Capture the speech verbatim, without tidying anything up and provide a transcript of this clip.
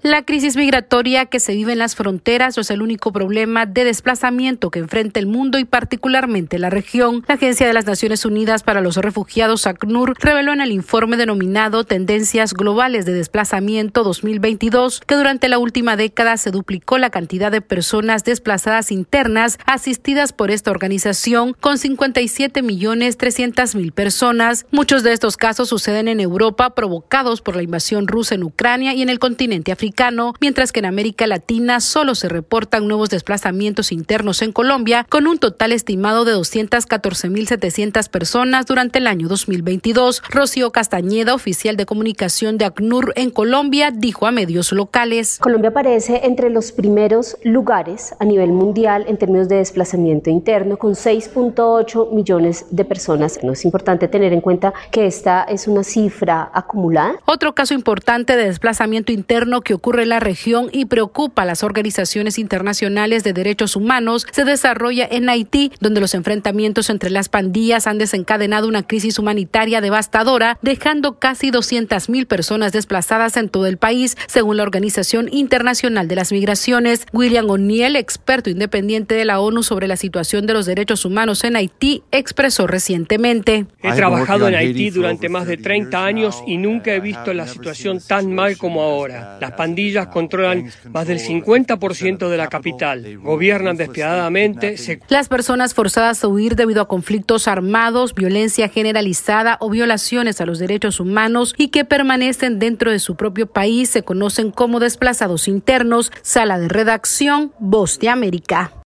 La crisis migratoria que se vive en las fronteras no es el único problema de desplazamiento que enfrenta el mundo y particularmente la región. La Agencia de las Naciones Unidas para los Refugiados, ACNUR, reveló en el informe denominado Tendencias Globales de Desplazamiento dos mil veintidós que durante la última década se duplicó la cantidad de personas desplazadas internas asistidas por esta organización, con cincuenta y siete millones trescientas mil personas. Muchos de estos casos suceden en Europa, provocados por la invasión rusa en Ucrania y en el continente africano. Mientras que en América Latina solo se reportan nuevos desplazamientos internos en Colombia, con un total estimado de doscientas catorce mil setecientas personas durante el año dos mil veintidós. Rocío Castañeda, oficial de comunicación de ACNUR en Colombia, dijo a medios locales: Colombia aparece entre los primeros lugares a nivel mundial en términos de desplazamiento interno, con seis punto ocho millones de personas. No es importante tener en cuenta que esta es una cifra acumulada. Otro caso importante de desplazamiento interno que ocurre en la región y preocupa a las organizaciones internacionales de derechos humanos se desarrolla en Haití, donde los enfrentamientos entre las pandillas han desencadenado una crisis humanitaria devastadora, dejando casi doscientas mil personas desplazadas en todo el país, según la Organización Internacional de las Migraciones. William O'Neill, experto independiente de la ONU sobre la situación de los derechos humanos en Haití, expresó recientemente: He trabajado en Haití durante más de treinta años y nunca he visto la situación tan mal como ahora. Las pandillas controlan más del cincuenta por ciento de la capital, gobiernan despiadadamente. Se... Las personas forzadas a huir debido a conflictos armados, violencia generalizada o violaciones a los derechos humanos y que permanecen dentro de su propio país se conocen como desplazados internos. Sala de redacción, Voz de América.